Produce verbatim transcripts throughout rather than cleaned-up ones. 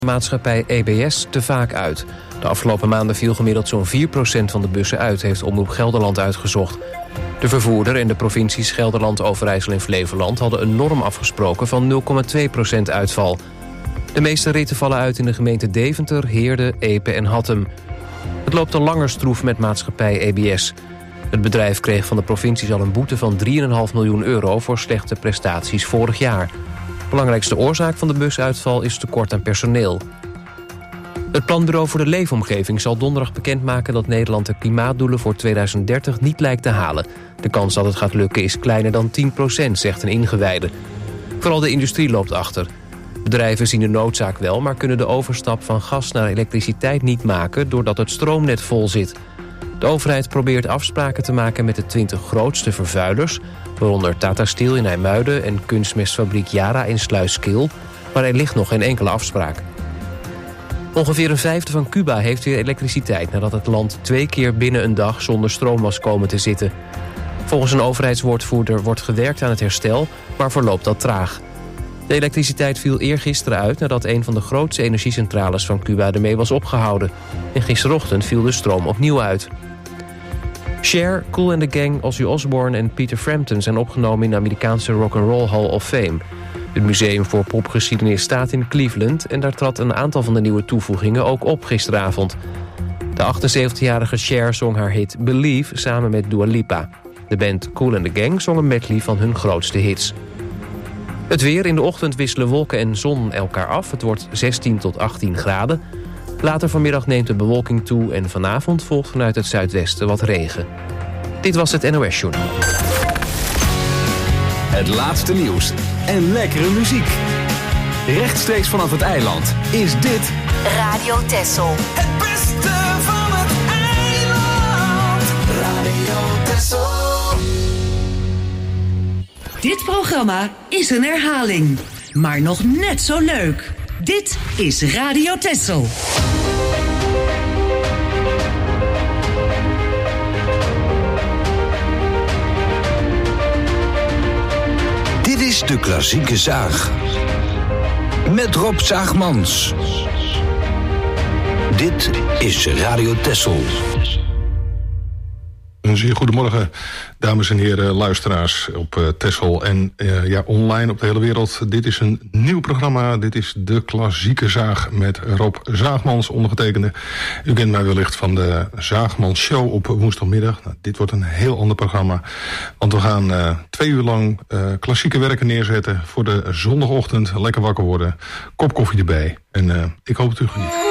maatschappij E B S te vaak uit. De afgelopen maanden viel gemiddeld zo'n vier procent van de bussen uit, heeft Omroep Gelderland uitgezocht. De vervoerder en de provincies Gelderland, Overijssel en Flevoland hadden een norm afgesproken van nul komma twee procent uitval. De meeste ritten vallen uit in de gemeenten Deventer, Heerde, Epe en Hattem. Het loopt al langer stroef met maatschappij E B S. Het bedrijf kreeg van de provincies al een boete van drie komma vijf miljoen euro voor slechte prestaties vorig jaar. De belangrijkste oorzaak van de busuitval is tekort aan personeel. Het Planbureau voor de Leefomgeving zal donderdag bekendmaken dat Nederland de klimaatdoelen voor tweeduizend dertig niet lijkt te halen. De kans dat het gaat lukken is kleiner dan tien procent, zegt een ingewijde. Vooral de industrie loopt achter. Bedrijven zien de noodzaak wel, maar kunnen de overstap van gas naar elektriciteit niet maken doordat het stroomnet vol zit. De overheid probeert afspraken te maken met de twintig grootste vervuilers, waaronder Tata Steel in IJmuiden en kunstmestfabriek Yara in Sluiskil, maar er ligt nog geen enkele afspraak. Ongeveer een vijfde van Cuba heeft weer elektriciteit nadat het land twee keer binnen een dag zonder stroom was komen te zitten. Volgens een overheidswoordvoerder wordt gewerkt aan het herstel, maar verloopt dat traag. De elektriciteit viel eergisteren uit nadat een van de grootste energiecentrales van Cuba ermee was opgehouden. En gisterochtend viel de stroom opnieuw uit. Cher, Kool and the Gang, Ozzy Osbourne en Peter Frampton zijn opgenomen in de Amerikaanse Rock'n'Roll Hall of Fame. Het Museum voor Popgeschiedenis staat in Cleveland en daar trad een aantal van de nieuwe toevoegingen ook op gisteravond. De achtenzeventigjarige Cher zong haar hit Believe samen met Dua Lipa. De band Kool and the Gang zong een medley van hun grootste hits. Het weer: in de ochtend wisselen wolken en zon elkaar af. Het wordt zestien tot achttien graden. Later vanmiddag neemt de bewolking toe en vanavond volgt vanuit het zuidwesten wat regen. Dit was het N O S-journaal. Het laatste nieuws en lekkere muziek. Rechtstreeks vanaf het eiland is dit Radio Texel. Het beste van het eiland. Radio Texel. Dit programma is een herhaling, maar nog net zo leuk. Dit is Radio Texel. Dit is de klassieke zaag. Met Rob Zaagmans. Dit is Radio Texel. Een zeer goedemorgen, dames en heren, luisteraars op uh, Texel en uh, ja, online op de hele wereld. Dit is een nieuw programma. Dit is de klassieke zaag met Rob Zaagmans, ondergetekende. U kent mij wellicht van de Zaagmans Show op woensdagmiddag. Nou, dit wordt een heel ander programma, want we gaan uh, twee uur lang uh, klassieke werken neerzetten voor de zondagochtend. Lekker wakker worden, kop koffie erbij. En uh, ik hoop dat u geniet.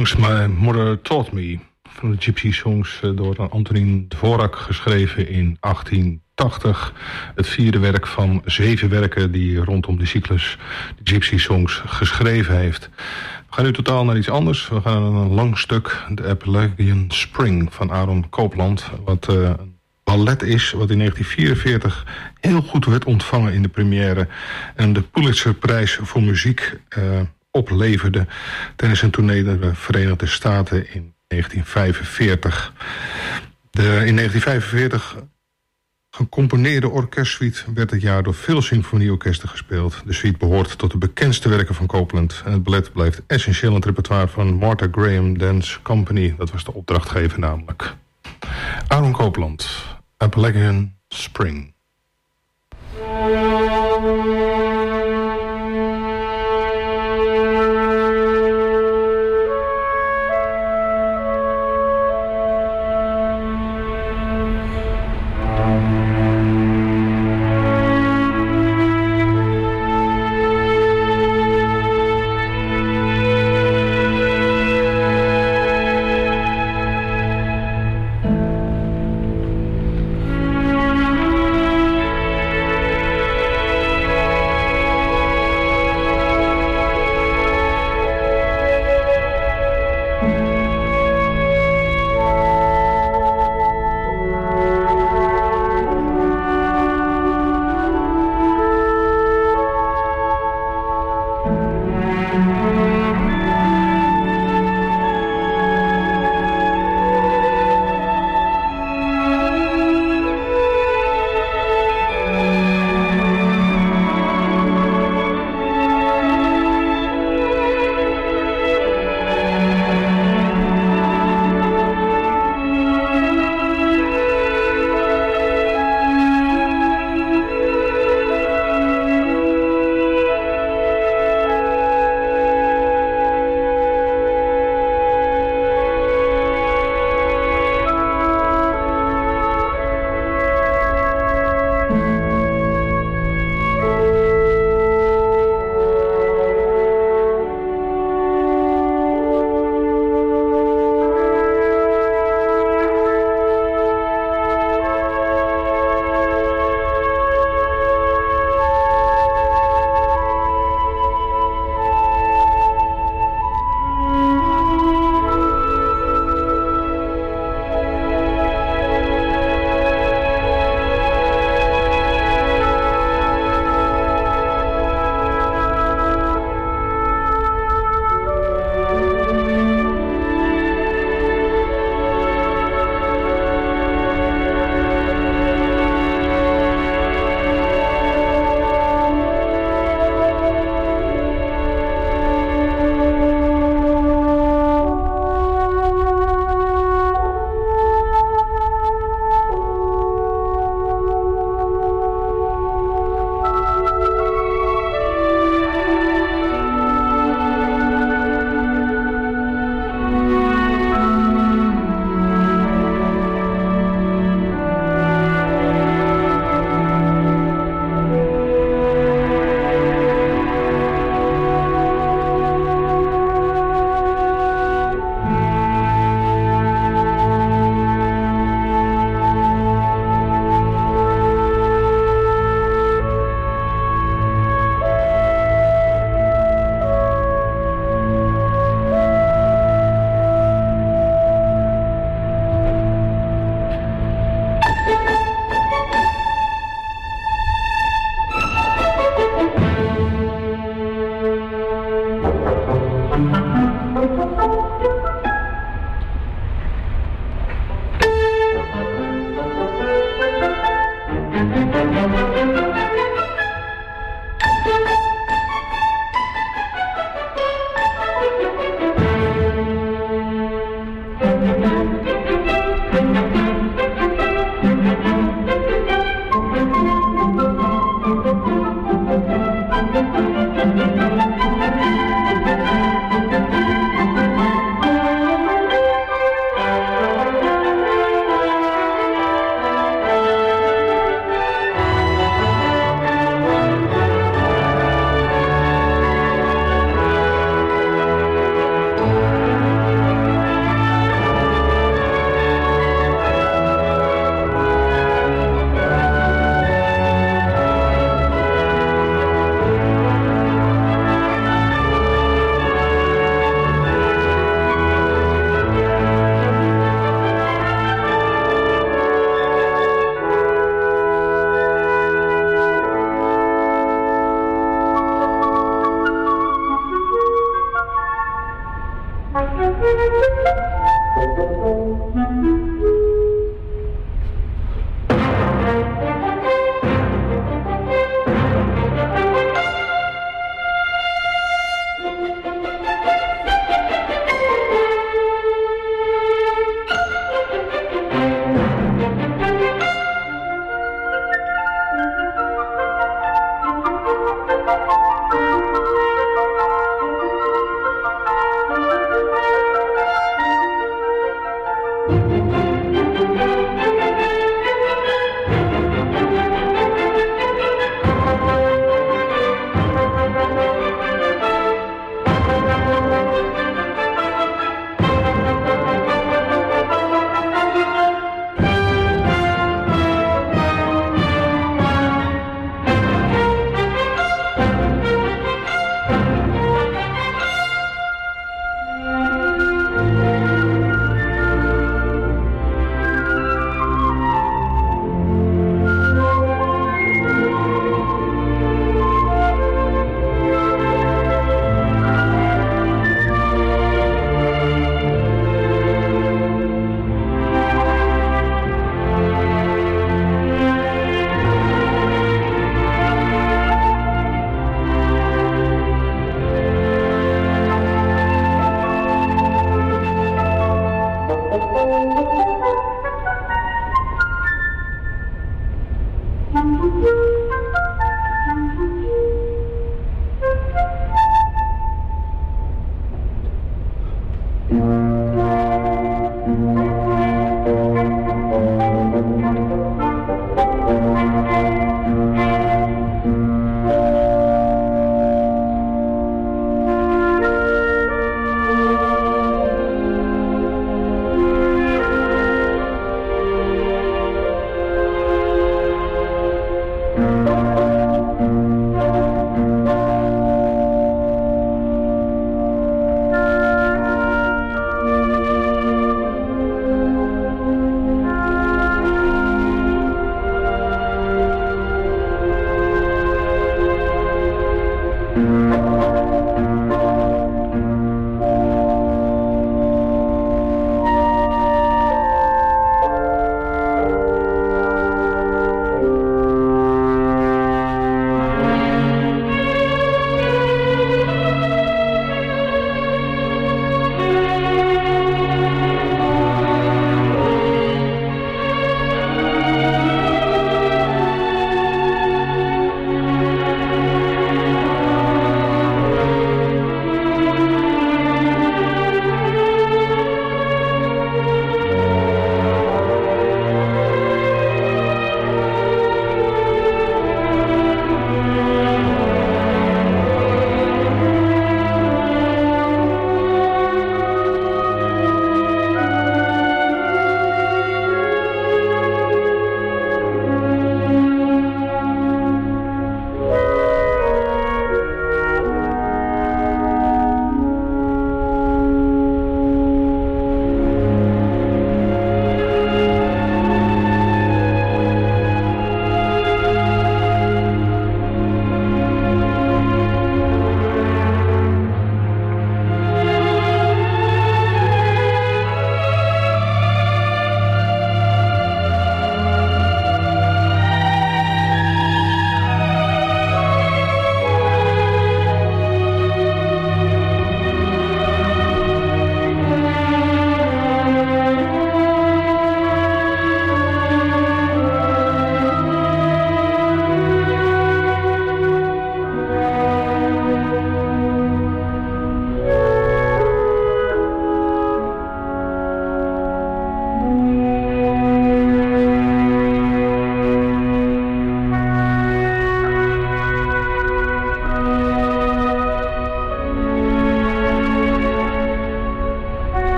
Songs My Mother Taught Me. Van de Gypsy Songs door Antonín Dvorak geschreven in achttien tachtig. Het vierde werk van zeven werken die rondom de cyclus de Gypsy Songs geschreven heeft. We gaan nu totaal naar iets anders. We gaan naar een lang stuk, de Appalachian Spring van Aaron Copland. Wat uh, een ballet is, wat in negentien vierenveertig heel goed werd ontvangen in de première. En de Pulitzerprijs voor muziek uh, opleverde tijdens een tournee naar de Verenigde Staten in negentien vijfenveertig. De in negentien vijfenveertig gecomponeerde orkestsuite werd het jaar door veel symfonieorkesten gespeeld. De suite behoort tot de bekendste werken van Copland. En het ballet blijft essentieel in het repertoire van Martha Graham Dance Company. Dat was de opdrachtgever namelijk. Aaron Copland, Appalachian Spring.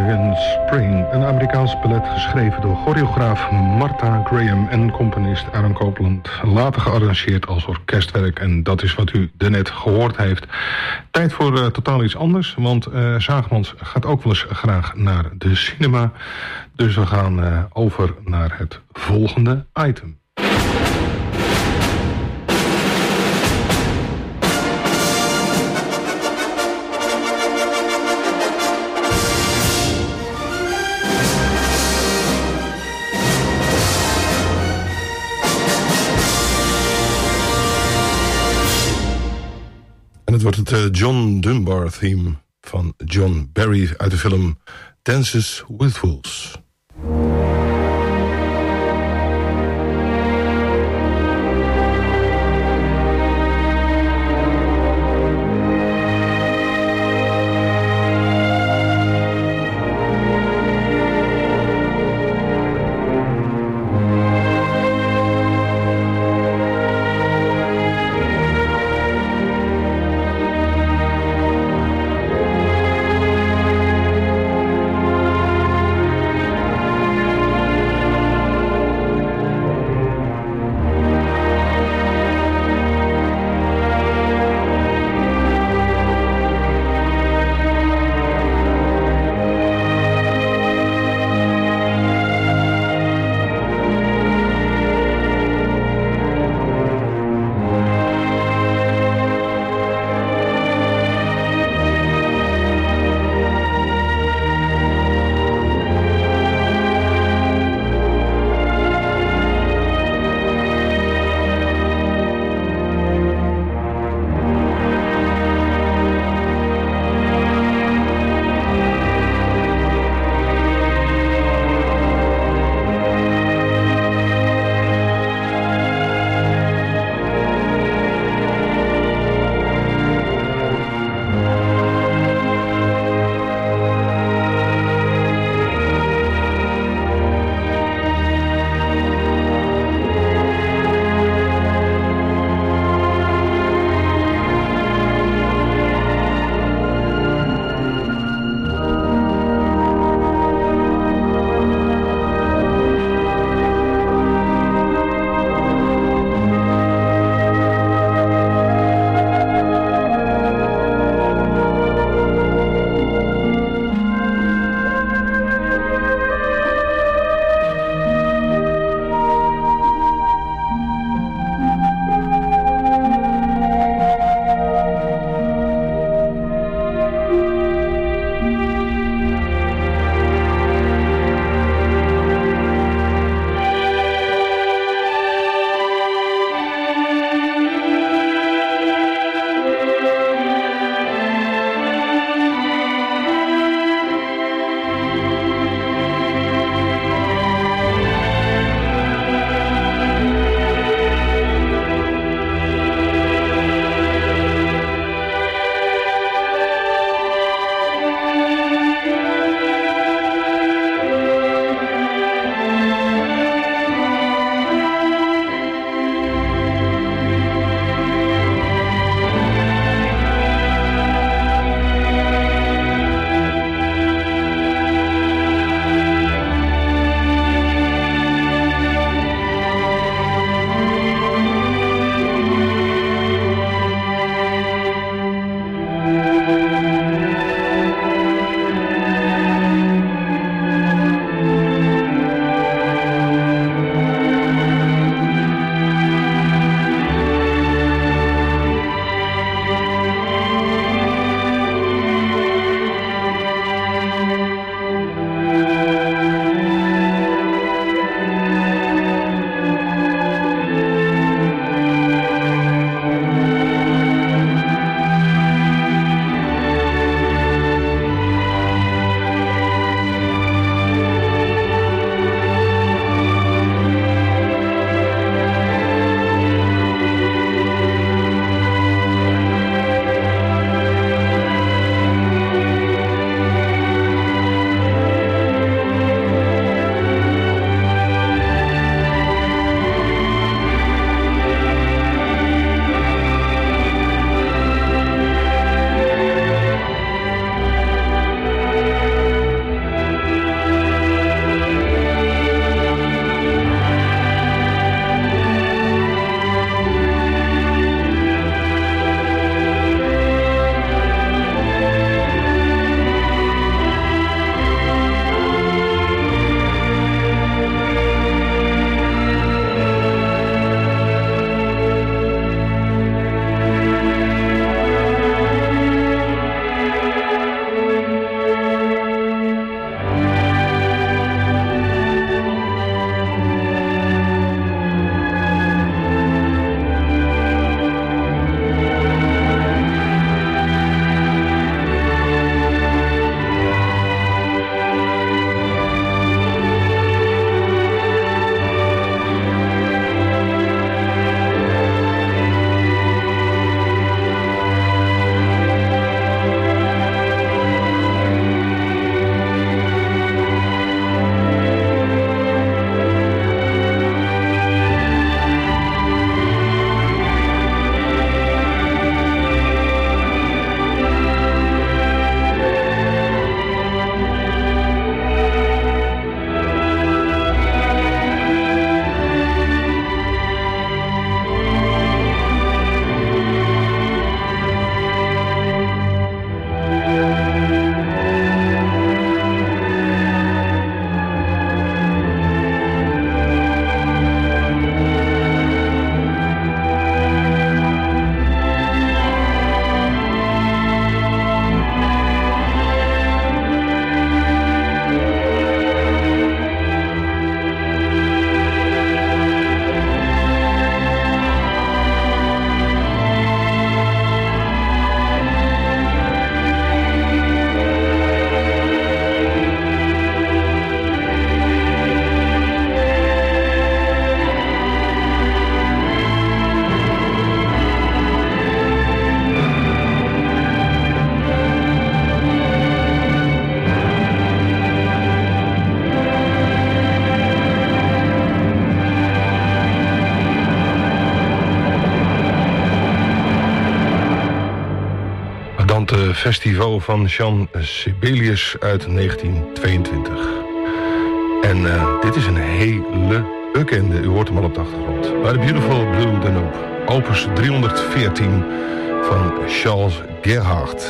American Spring. Een Amerikaans ballet geschreven door choreograaf Martha Graham en componist Aaron Copland. Later gearrangeerd als orkestwerk en dat is wat u daarnet gehoord heeft. Tijd voor uh, totaal iets anders, want uh, Zaagmans gaat ook wel eens graag naar de cinema. Dus we gaan uh, over naar het volgende item. Het wordt het uh, John Dunbar theme van John Barry uit de film Dances with Fools. Festival van Jean Sibelius uit negentien tweeëntwintig. En uh, dit is een hele bekende, u hoort hem al op de achtergrond. By the Beautiful Blue Danube, opus driehonderdveertien van Charles Gerhardt.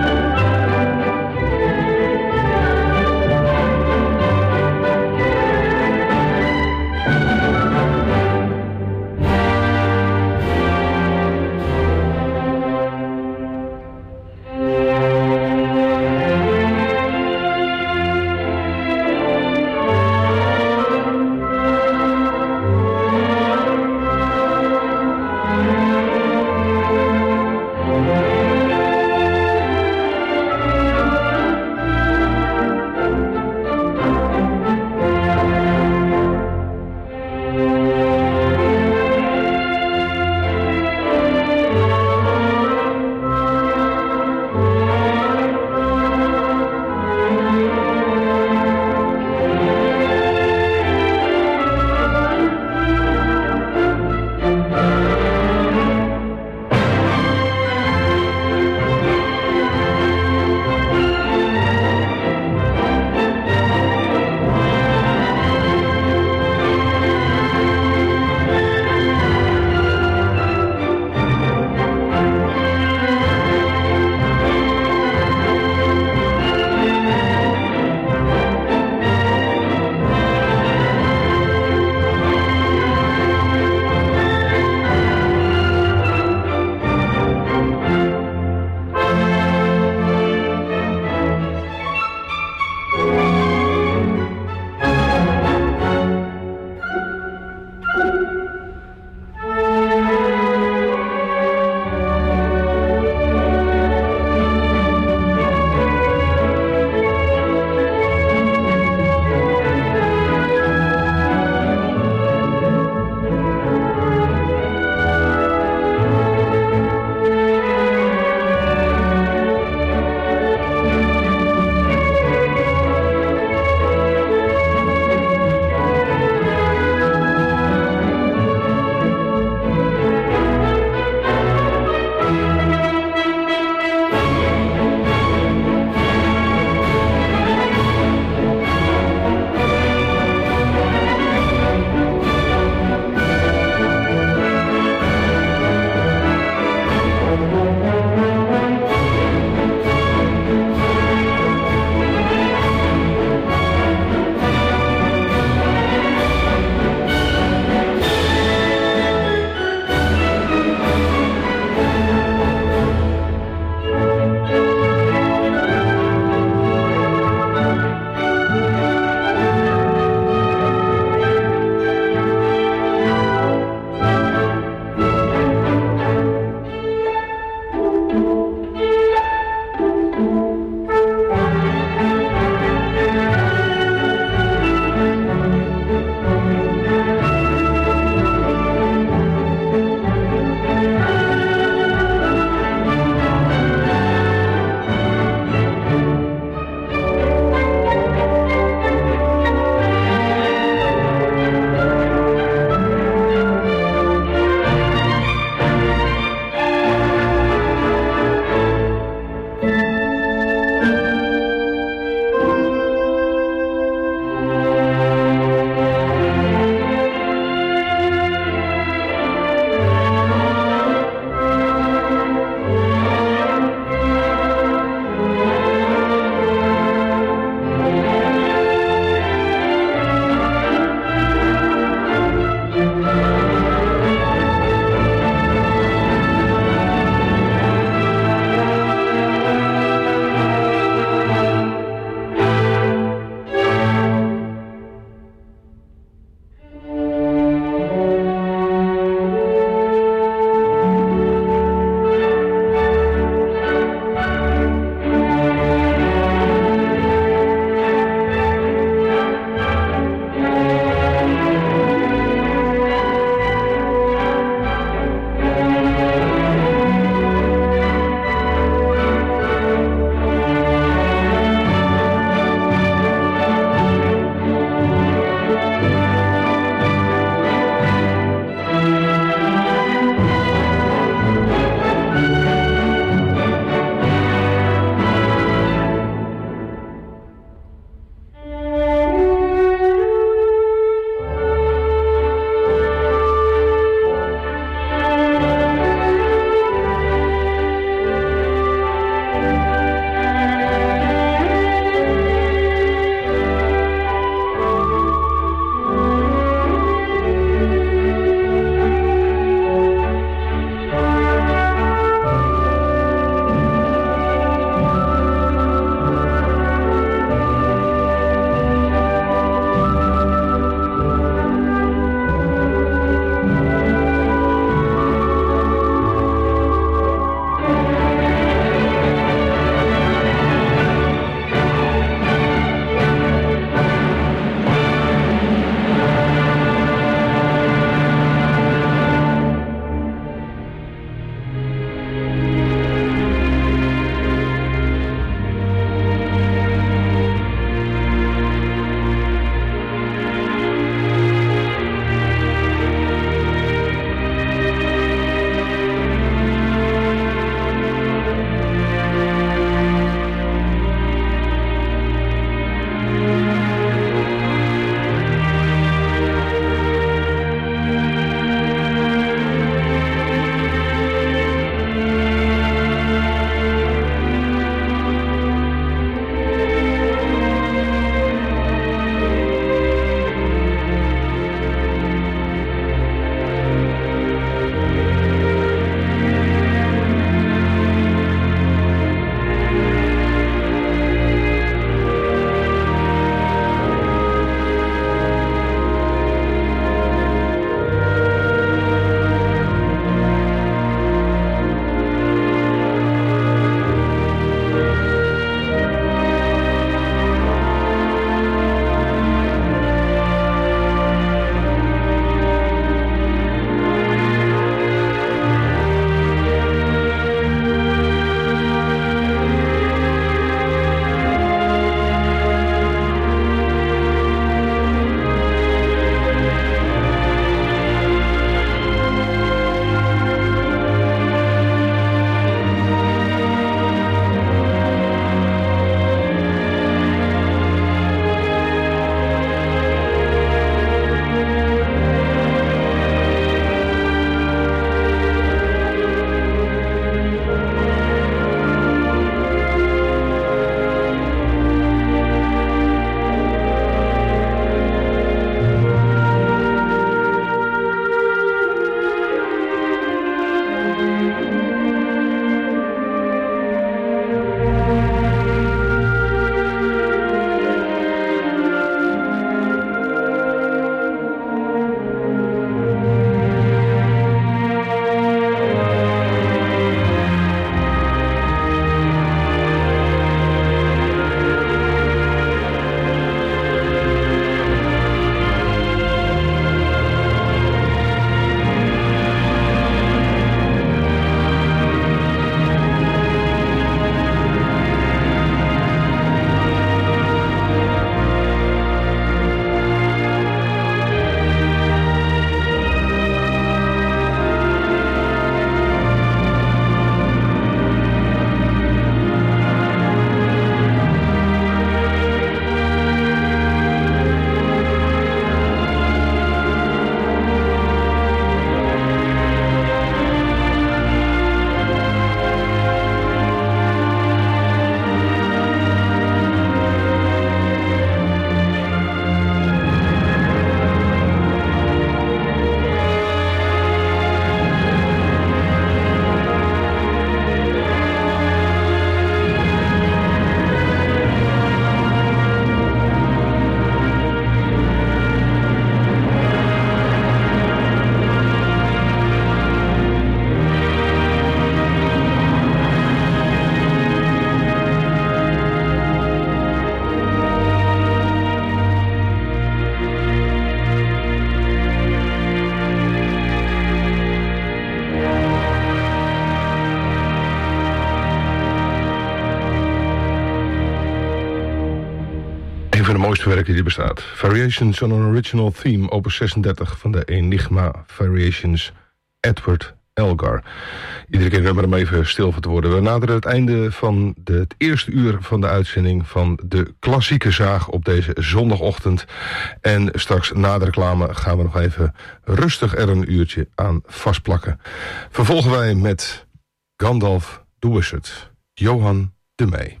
van de mooiste werken die er bestaat. Variations on an Original Theme, opus zesendertig van de Enigma Variations, Edward Elgar. Iedere keer nummer om even stil van te worden. We naderen het einde van de, het eerste uur van de uitzending van de klassieke zaag op deze zondagochtend. En straks na de reclame gaan we nog even rustig er een uurtje aan vastplakken. Vervolgen wij met Gandalf the Wizard, Johan de Meij.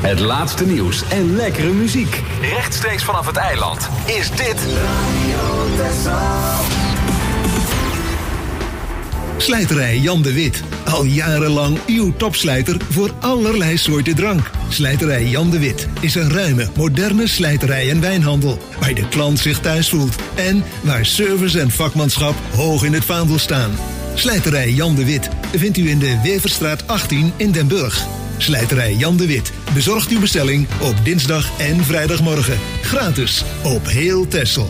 Het laatste nieuws en lekkere muziek. Rechtstreeks vanaf het eiland is dit Radio Texel. Slijterij Jan de Wit. Al jarenlang uw topslijter voor allerlei soorten drank. Slijterij Jan de Wit is een ruime, moderne slijterij en wijnhandel. Waar de klant zich thuis voelt. En waar service en vakmanschap hoog in het vaandel staan. Slijterij Jan de Wit vindt u in de Weverstraat achttien in Den Burg. Slijterij Jan de Wit bezorgt uw bestelling op dinsdag en vrijdagmorgen. Gratis op heel Texel.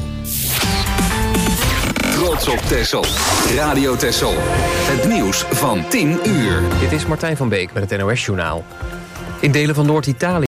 Trots op Texel. Radio Texel. Het nieuws van tien uur. Dit is Martijn van Beek met het N O S-journaal. In delen van Noord-Italië